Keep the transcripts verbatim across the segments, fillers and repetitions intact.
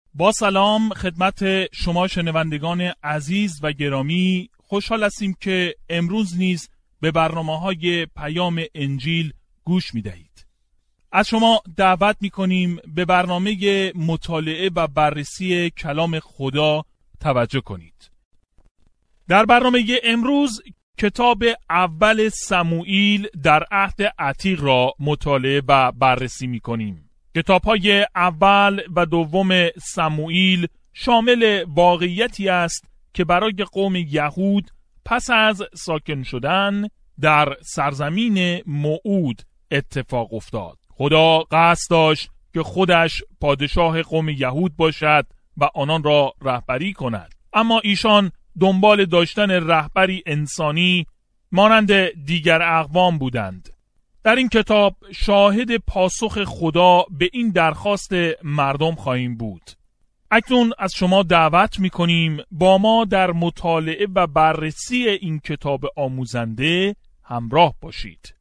با سلام خدمت شما شنوندگان عزیز و گرامی، خوشحال هستیم که امروز نیز به برنامه‌های پیام انجیل گوش می‌دهید. از شما دعوت می‌کنیم به برنامه مطالعه و بررسی کلام خدا توجه کنید. در برنامه امروز کتاب اول سموئیل در عهد عتیق را مطالعه و بررسی می‌کنیم. کتاب‌های اول و دوم سموئیل شامل واقعیتی است که برای قوم یهود پس از ساکن شدن در سرزمین موعود اتفاق افتاد. خدا قصد داشت که خودش پادشاه قوم یهود باشد و آنان را رهبری کند، اما ایشان دنبال داشتن رهبری انسانی مانند دیگر اقوام بودند. در این کتاب شاهد پاسخ خدا به این درخواست مردم خواهیم بود. اکنون از شما دعوت می‌کنیم با ما در مطالعه و بررسی این کتاب آموزنده همراه باشید.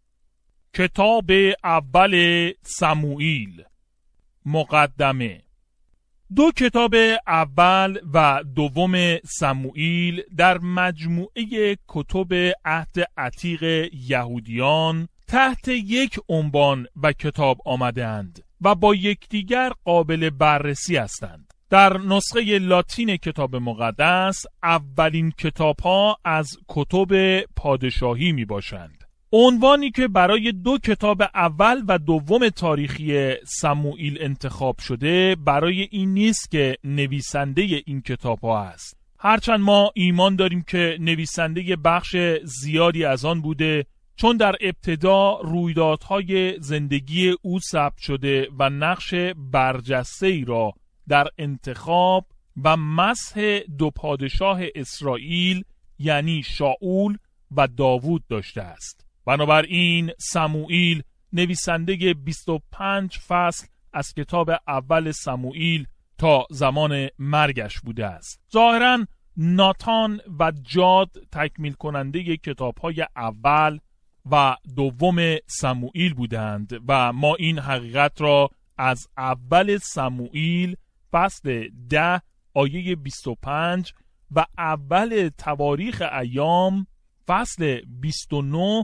کتاب اول سموئیل. مقدمه. دو کتاب اول و دوم سموئیل در مجموعه کتب عهد عتیق یهودیان تحت یک عنوان و کتاب آمدند و با یکدیگر قابل بررسی هستند. در نسخه لاتین کتاب مقدس اولین کتاب‌ها از کتب پادشاهی می باشند. عنوانی که برای دو کتاب اول و دوم تاریخی سموئیل انتخاب شده برای این نیست که نویسنده این کتاب‌ها است، هرچند ما ایمان داریم که نویسنده بخش زیادی از آن بوده، چون در ابتدا رویدادهای زندگی او ثبت شده و نقش برجسته‌ای را در انتخاب و مسح دو پادشاه اسرائیل یعنی شاول و داوود داشته است. بنابراین سموئیل نویسنده بیست و پنج فصل از کتاب اول سموئیل تا زمان مرگش بوده است. ظاهراً ناتان و جاد تکمیل کننده کتاب‌های اول و دوم سموئیل بودند و ما این حقیقت را از اول سموئیل فصل ده آیه بیست و پنج و اول تواریخ ایام فصل بیست و نه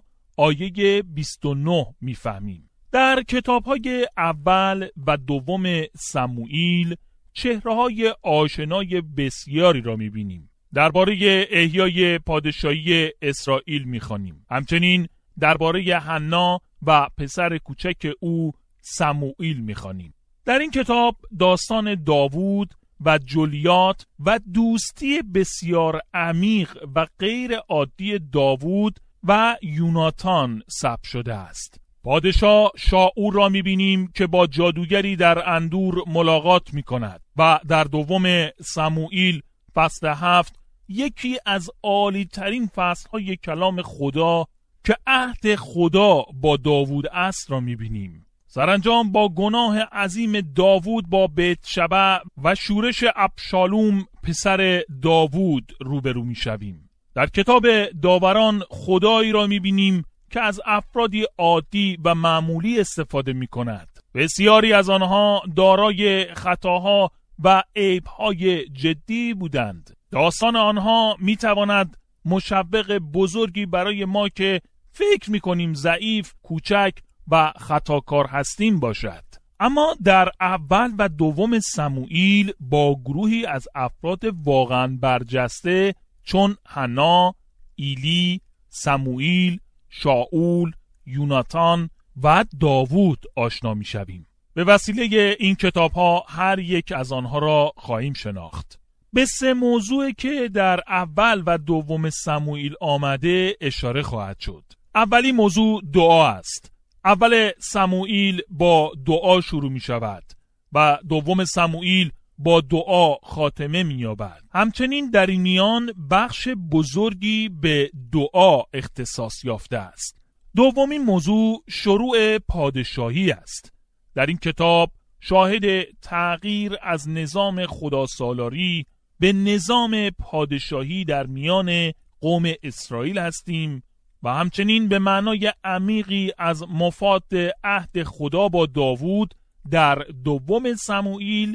آیه بیست و نه میفهمیم. در کتاب‌های اول و دوم سموئیل چهره‌های آشنای بسیاری را می‌بینیم. درباره احیای پادشاهی اسرائیل می‌خوانیم. همچنین درباره حنا و پسر کوچک او سموئیل می‌خوانیم. در این کتاب داستان داوود و جولیات و دوستی بسیار عمیق و غیر عادی داوود و یوناتان ثبت شده است. پادشاه شاول را می‌بینیم که با جادوگری در اندور ملاقات می‌کند و در دوم سموئیل فصل هفت یکی از عالی‌ترین فصل‌های کلام خدا که عهد خدا با داوود است را می‌بینیم. سرانجام با گناه عظیم داوود با بتشبع و شورش ابشالوم پسر داوود روبرو می‌شویم. در کتاب داوران خدایی را می‌بینیم که از افرادی عادی و معمولی استفاده می‌کند. بسیاری از آنها دارای خطاها و عیب‌های جدی بودند. داستان آنها می‌تواند مشوق بزرگی برای ما که فکر می‌کنیم ضعیف، کوچک و خطاکار هستیم باشد. اما در اول و دوم سموئیل با گروهی از افراد واقعاً برجسته چون حنا، ایلی، سموئیل، شاول، یوناتان و داوود آشنا می‌شویم. به وسیله این کتاب‌ها هر یک از آنها را خواهیم شناخت. به سه موضوعی که در اول و دوم سموئیل آمده اشاره خواهد شد. اولی موضوع دعا است. اول سموئیل با دعا شروع می شود و دوم سموئیل با دعا خاتمه می یابد. همچنین در این میان بخش بزرگی به دعا اختصاص یافته است. دومین موضوع شروع پادشاهی است. در این کتاب شاهد تغییر از نظام خداسالاری به نظام پادشاهی در میان قوم اسرائیل هستیم و همچنین به معنای عمیقی از مفاد عهد خدا با داوود در دوم سموئیل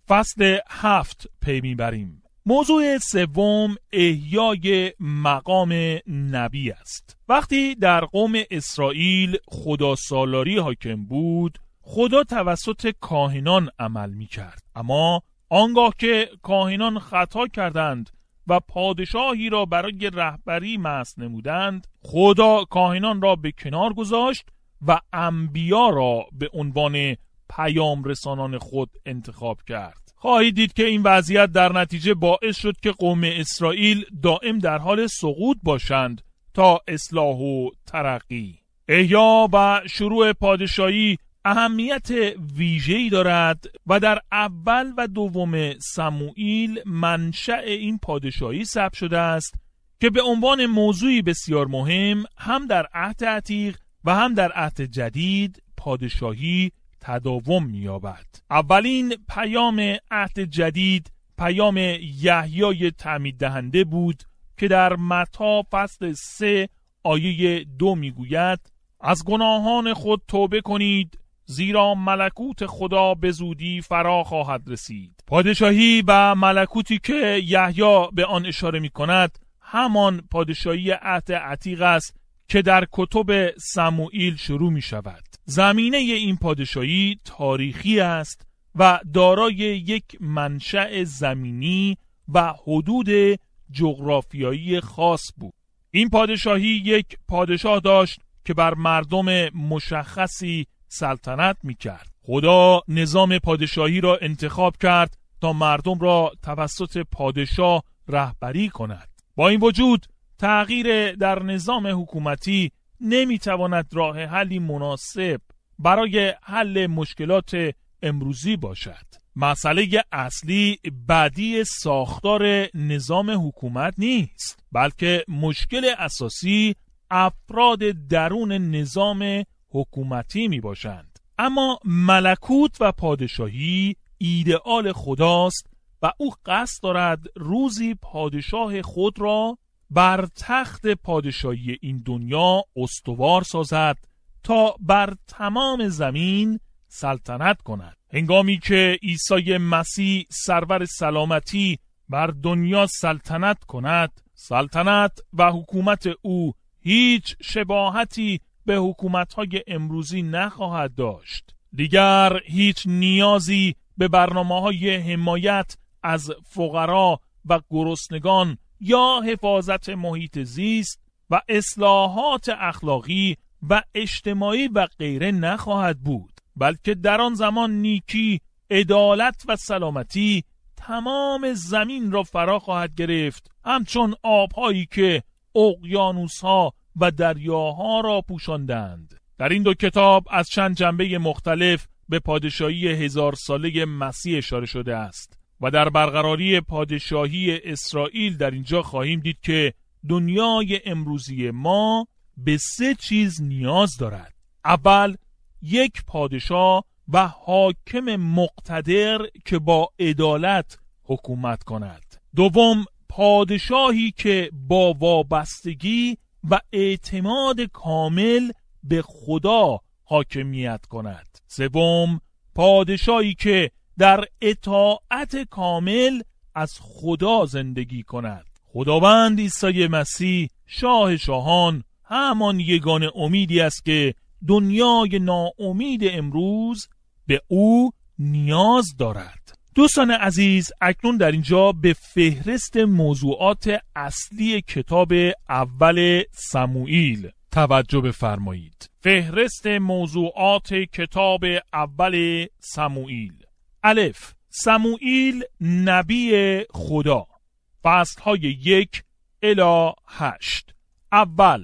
فصل هفت پی میبریم. موضوع سوم احیای مقام نبی است. وقتی در قوم اسرائیل خدا سالاری حاکم بود، خدا توسط کاهنان عمل میکرد. اما آنگاه که کاهنان خطا کردند و پادشاهی را برای رهبری مأثور نمودند، خدا کاهنان را به کنار گذاشت و انبیا را به عنوان پیام رسانان خود انتخاب کرد. خواهید دید که این وضعیت در نتیجه باعث شد که قوم اسرائیل دائم در حال سقوط باشند تا اصلاح و ترقی. احیا و شروع پادشاهی اهمیت ویژه‌ای دارد و در اول و دوم سموئیل منشأ این پادشاهی ثبت شده است که به عنوان موضوعی بسیار مهم هم در عهد عتیق و هم در عهد جدید پادشاهی تداوم می‌یابد. اولین پیام عهد جدید پیام یحیای تعمید دهنده بود که در متی فصل سه آیه دو میگوید: از گناهان خود توبه کنید، زیرا ملکوت خدا به زودی فرا خواهد رسید. پادشاهی و ملکوتی که یحیی به آن اشاره می کند همان پادشاهی عهد عتیق است که در کتب سموئیل شروع می شود. زمینه این پادشاهی تاریخی است و دارای یک منشأ زمینی و حدود جغرافیایی خاص بود. این پادشاهی یک پادشاه داشت که بر مردم مشخصی سلطنت می کرد. خدا نظام پادشاهی را انتخاب کرد تا مردم را توسط پادشاه رهبری کند. با این وجود تغییر در نظام حکومتی نمی تواند راه حلی مناسب برای حل مشکلات امروزی باشد. مسئله اصلی بعدی ساختار نظام حکومت نیست، بلکه مشکل اساسی افراد درون نظام حکومتی می باشند. اما ملکوت و پادشاهی ایدئال خداست و او قصد دارد روزی پادشاه خود را بر تخت پادشاهی این دنیا استوار سازد تا بر تمام زمین سلطنت کند. هنگامی که عیسی مسیح سرور سلامتی بر دنیا سلطنت کند، سلطنت و حکومت او هیچ شباهتی به حکومت‌های امروزی نخواهد داشت. دیگر هیچ نیازی به برنامه‌های حمایت از فقرا و گرسنگان یا حفاظت محیط زیست و اصلاحات اخلاقی و اجتماعی و غیره نخواهد بود، بلکه در آن زمان نیکی، عدالت و سلامتی تمام زمین را فرا خواهد گرفت، همچون آب‌هایی که اقیانوس‌ها و دریاها را پوشاندند. در این دو کتاب از چند جنبه مختلف به پادشاهی هزار ساله مسیح اشاره شده است و در برقراری پادشاهی اسرائیل در اینجا خواهیم دید که دنیای امروزی ما به سه چیز نیاز دارد. اول، یک پادشاه و حاکم مقتدر که با عدالت حکومت کند. دوم، پادشاهی که با وابستگی و اعتماد کامل به خدا حاکمیت کند. سوم، پادشاهی که در اطاعت کامل از خدا زندگی کند. خداوند عیسی مسیح شاه شاهان همان یگانه امیدی است که دنیای ناامید امروز به او نیاز دارد. دوستان عزیز، اکنون در اینجا به فهرست موضوعات اصلی کتاب اول سموئیل توجه بفرمایید. فهرست موضوعات کتاب اول سموئیل. الف، سموئیل نبی خدا. فصلهای یک الی هشت. اول،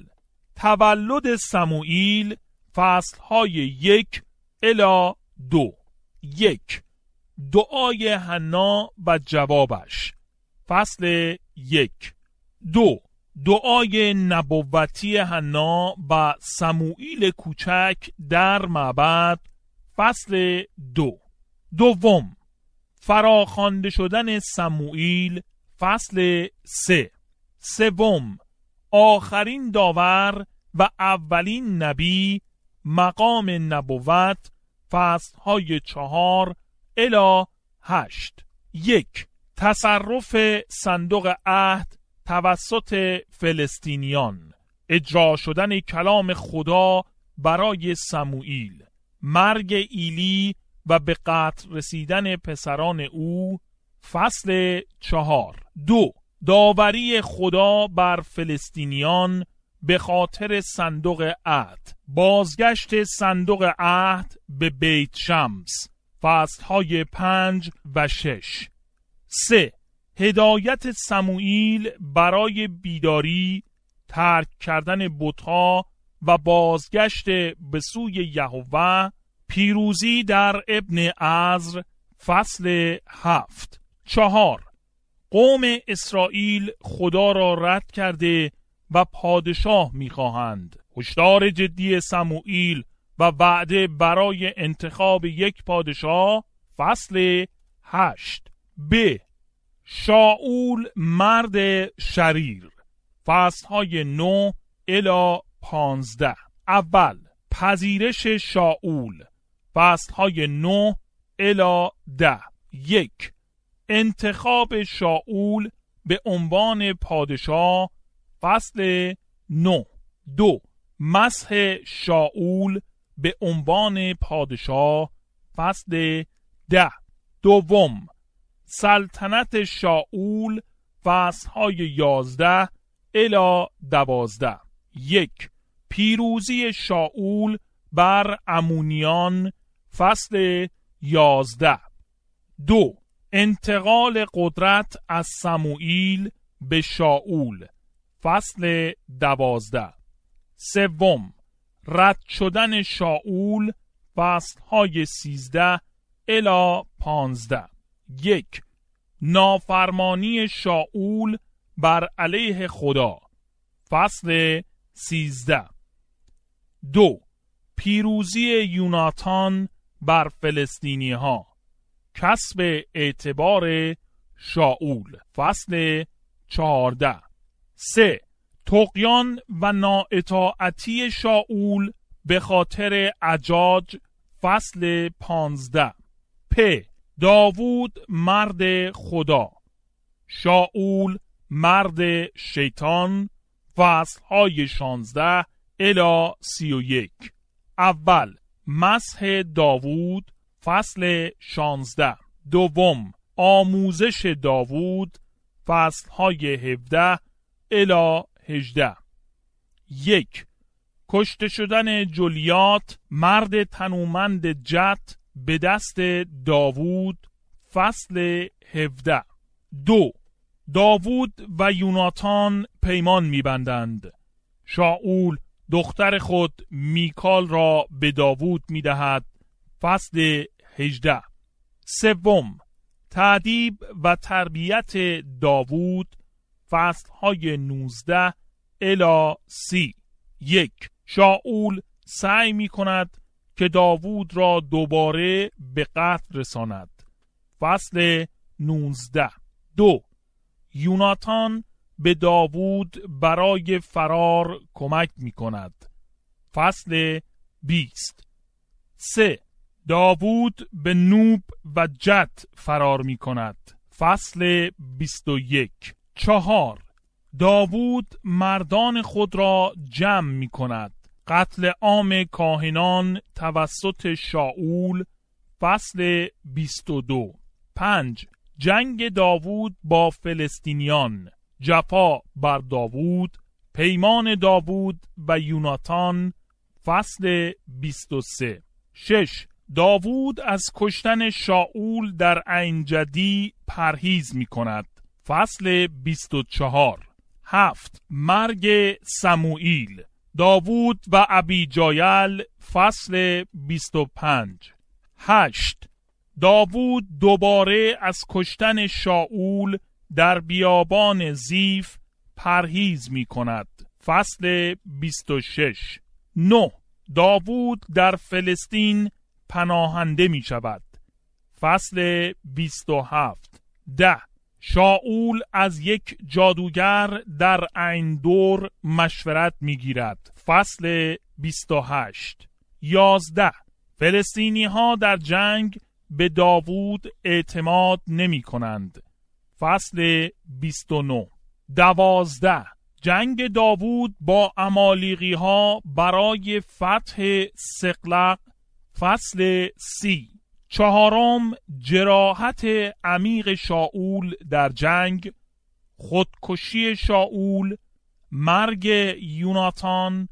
تولد سموئیل. فصلهای یک الی دو. یک، دعای حنا و جوابش. فصل یک. دو، دعای نبوتی حنا و سموئیل کوچک در معبد. فصل دو. دوم، فراخوانده شدن سموئیل. فصل سه. سوم، آخرین داور و اولین نبی، مقام نبوت. فصلهای چهار الی هشت. یک، تصرف صندوق عهد توسط فلسطینیان، اجرا شدن کلام خدا برای سموئیل، مرگ ایلی و به قتل رسیدن پسران او. فصل چهار. دو، داوری خدا بر فلسطینیان به خاطر صندوق عهد، بازگشت صندوق عهد به بیت شمس. فصلهای پنج و شش. سه، هدایت سموئیل برای بیداری، ترک کردن بت‌ها و بازگشت به سوی یهوه. پیروزی در ابن عزر. فصل هفت. چهار، قوم اسرائیل خدا را رد کرده و پادشاه می‌خواهند. هشدار جدی سموئیل و وعده برای انتخاب یک پادشاه. فصل هشت. ب، شاول مرد شریر. فصلهای نه الی پانزده. اول، پذیرش شاول. فصلهای نه الی ده. یک، انتخاب شاول به عنوان پادشاه. فصل نه. دو، مسح شاول به عنوان پادشاه. فصل ده. دوم، سلطنت شاول. فصلهای یازده الی دوازده. یک، پیروزی شاول بر امونیان. فصل یازده. دو، انتقال قدرت از سموئیل به شاول. فصل دوازده. سوم، رد شدن شاول. فصلهای سیزده الی پانزده. یک، نافرمانی شاول بر علیه خدا. فصل سیزده. دو، پیروزی یوناتان بر فلسطینی ها، کسب اعتبار شاول. فصل چهارده. سه، طغیان و نااطاعتی شاول به خاطر عجاج. فصل پانزده. پ، داوود مرد خدا، شاول مرد شیطان. فصلهای شانزده الی سی و یک. اول، مسح داوود. فصل شانزده. دوم، آموزش داوود. فصلهای هفده الی هجده. یک، کشته شدن جولیات مرد تنومند جت به دست داوود. فصل هفده. دو، داوود و یوناتان پیمان می‌بندند. شاول دختر خود میکال را به داوود می‌دهد. فصل هجده. سوم، تأدیب و تربیت داوود. فصلهای نوزده الی سی. یک، شاول سعی می‌کند که داوود را دوباره به قتل رساند. فصل نوزده. دو، یوناتان به داوود برای فرار کمک می کند. فصل بیست. سه، داوود به نوب و جت فرار می کند. فصل بیست و یک. چهار، داوود مردان خود را جمع می کند. قتل عام کاهنان توسط شاول. فصل بیست و دو. پنج، جنگ داوود با فلسطینیان، جفا بر داوود، پیمان داوود و یوناتان. فصل بیست و سه. شش، داوود از کشتن شاول در عین جدی پرهیز می کند. فصل بیست و چهار. هفت، مرگ سموئیل، داوود و ابیجایل. فصل بیست و پنج. هشت، داوود دوباره از کشتن شاول در بیابان زیف پرهیز می کند. فصل بیست و شش. نه، داوود در فلسطین پناهنده می شود. فصل بیست و هفت. ده، شاول از یک جادوگر در عین دور مشورت می گیرد. فصل بیست و هشت. یازده، فلسطینی ها در جنگ به داوود اعتماد نمی کنند. فصل بیست و نه. دوازده. جنگ داوود با امالیقی ها برای فتح سقلق. فصل سی. چهارم. جراحت عمیق شاول در جنگ، خودکشی شاول، مرگ یوناتان.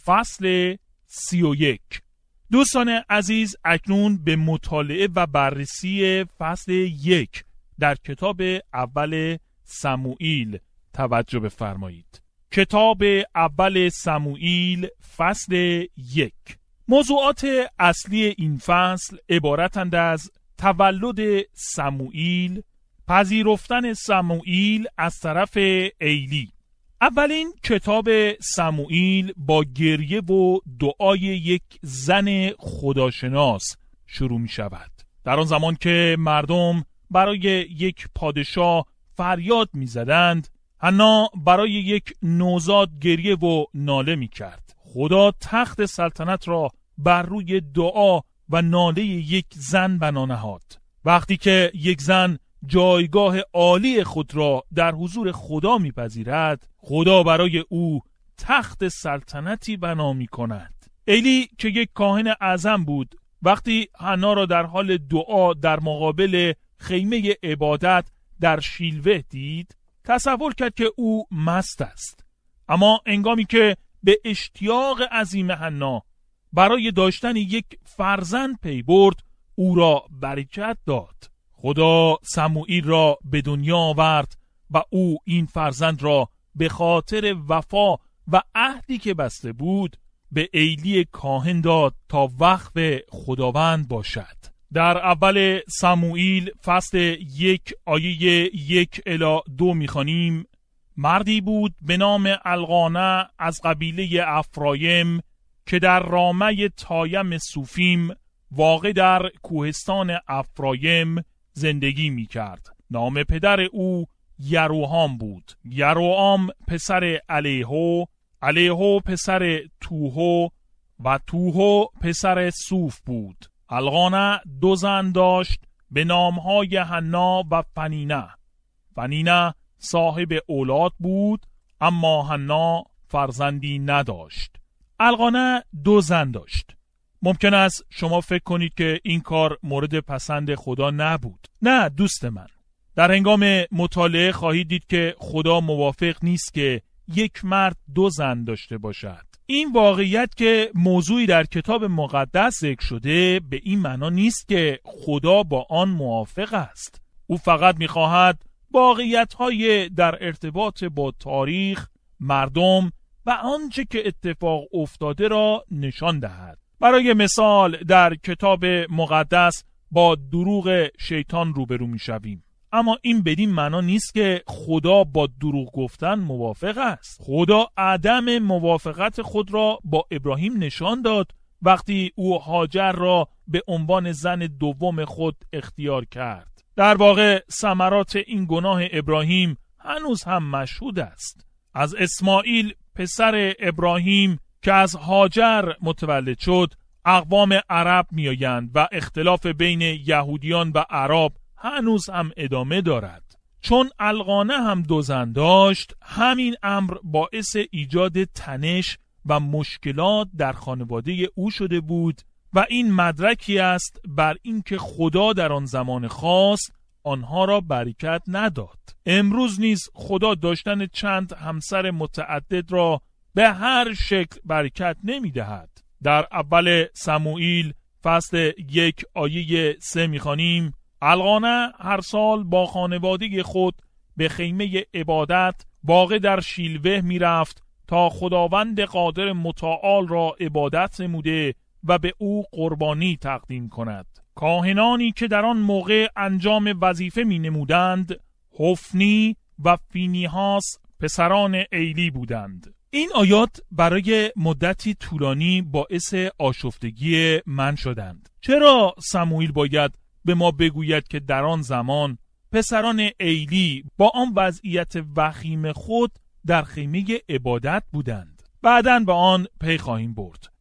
فصل سی و یک. دوستان عزیز، اکنون به مطالعه و بررسی فصل یک در کتاب اول سموئیل توجه بفرمایید. کتاب اول سموئیل فصل یک. موضوعات اصلی این فصل عبارتند از تولد سموئیل، پذیرفتن سموئیل از طرف ایلی. اولین کتاب سموئیل با گریه و دعای یک زن خداشناس شروع می شود. در آن زمان که مردم برای یک پادشاه فریاد می زدند، حنا برای یک نوزاد گریه و ناله می کرد. خدا تخت سلطنت را بر روی دعا و ناله یک زن بنا نهاد. وقتی که یک زن جایگاه عالی خود را در حضور خدا میپذیرد، خدا برای او تخت سلطنتی بنا میکند. ایلی که یک کاهن اعظم بود، وقتی حنا را در حال دعا در مقابل خیمه عبادت در شیلوه دید، تصور کرد که او مست است. اما هنگامی که به اشتیاق عظیم حنا برای داشتن یک فرزند پی برد، او را برکت داد. خدا سموئیل را به دنیا آورد و او این فرزند را به خاطر وفا و عهدی که بسته بود به ایلی کاهن داد تا وقف خداوند باشد. در اول سموئیل فصل یک آیه یک الی دو می‌خوانیم: مردی بود به نام القانه از قبیله افرایم که در رامه تایم سوفیم واقع در کوهستان افرایم زندگی می کرد. نام پدر او یروحام بود. یروحام پسر الیهو، الیهو پسر توهو و توهو پسر صوف بود. القانه دو زن داشت به نامهای حنا و فنینه. فنینه صاحب اولاد بود، اما حنا فرزندی نداشت. القانه دو زن داشت. ممکن است شما فکر کنید که این کار مورد پسند خدا نبود. نه دوست من، در هنگام مطالعه خواهید دید که خدا موافق نیست که یک مرد دو زن داشته باشد. این واقعیت که موضوعی در کتاب مقدس ذکر شده به این معنا نیست که خدا با آن موافق است. او فقط می‌خواهد واقعیت‌های در ارتباط با تاریخ، مردم و آنچه که اتفاق افتاده را نشان دهد. برای مثال در کتاب مقدس با دروغ شیطان روبرو می‌شویم، اما این بدین معنا نیست که خدا با دروغ گفتن موافق است. خدا عدم موافقت خود را با ابراهیم نشان داد وقتی او هاجر را به عنوان زن دوم خود اختیار کرد. در واقع ثمرات این گناه ابراهیم هنوز هم مشهود است. از اسماعیل پسر ابراهیم که از هاجر متولد شد اقوام عرب میآیند و اختلاف بین یهودیان و عرب هنوز هم ادامه دارد. چون القانه هم دو زن داشت، همین امر باعث ایجاد تنش و مشکلات در خانواده او شده بود و این مدرکی است بر اینکه خدا در آن زمان خاص آنها را برکت نداد. امروز نیز خدا داشتن چند همسر متعدد را به هر شکل برکت نمی دهد. در اول سموئیل فصل یک آیه سه می‌خوانیم: القانه هر سال با خانواده خود به خیمه عبادت واقع در شیلوه می رفت تا خداوند قادر متعال را عبادت نموده و به او قربانی تقدیم کند. کاهنانی که در آن موقع انجام وظیفه می نمودند حفنی و فینیهاس پسران ایلی بودند. این آیات برای مدتی طولانی باعث آشفتگی من شدند. چرا سموئیل باید به ما بگوید که در آن زمان پسران ایلی با آن وضعیت وخیم خود در خیمه عبادت بودند؟ بعداً به آن پی خواهیم برد.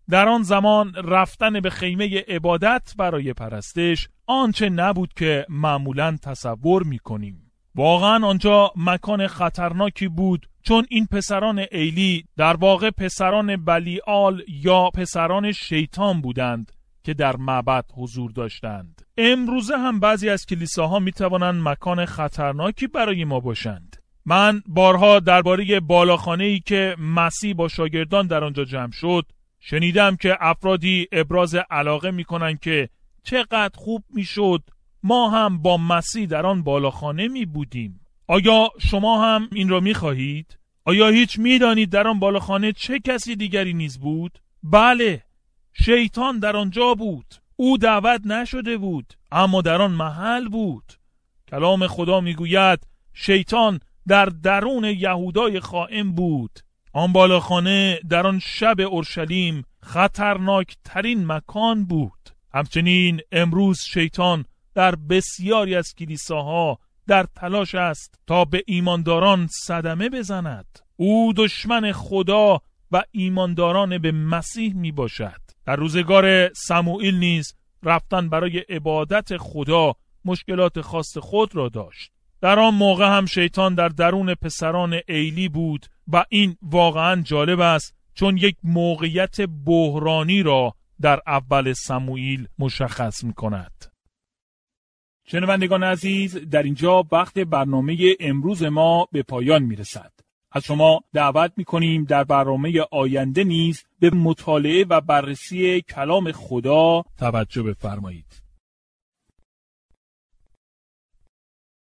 در آن زمان رفتن به خیمه عبادت برای پرستش آنچه نبود که معمولاً تصور می‌کنیم. واقعاً آنجا مکان خطرناکی بود، چون این پسران ایلی در واقع پسران بلیعال یا پسران شیطان بودند که در معبد حضور داشتند. امروزه هم بعضی از کلیساها می‌توانند مکان خطرناکی برای ما باشند. من بارها درباره بالاخانه‌ای که مسیح با شاگردان در آنجا جمع شد شنیدم که افرادی ابراز علاقه می‌کنند که چقدر خوب می‌شد ما هم با مسیح در آن بالاخانه می بودیم. آیا شما هم این را می‌خواهید؟ آیا هیچ می‌دانید در آن بالاخانه چه کسی دیگری نیز بود؟ بله، شیطان در آنجا بود. او دعوت نشده بود، اما در آن محل بود. کلام خدا میگوید شیطان در درون یهودای خائن بود. آن بالاخانه در آن شب اورشلیم خطرناک ترین مکان بود. همچنین امروز شیطان در بسیاری از کلیساها در تلاش است تا به ایمانداران صدمه بزند. او دشمن خدا و ایمانداران به مسیح می باشد. در روزگار سموئیل نیز رفتن برای عبادت خدا مشکلات خاص خود را داشت. در آن موقع هم شیطان در درون پسران ایلی بود و این واقعا جالب است، چون یک موقعیت بحرانی را در اول سموئیل مشخص می کند. شنوندگان عزیز، در اینجا وقت برنامه امروز ما به پایان می رسد. از شما دعوت می کنیم در برنامه آینده نیز به مطالعه و بررسی کلام خدا توجه بفرمایید.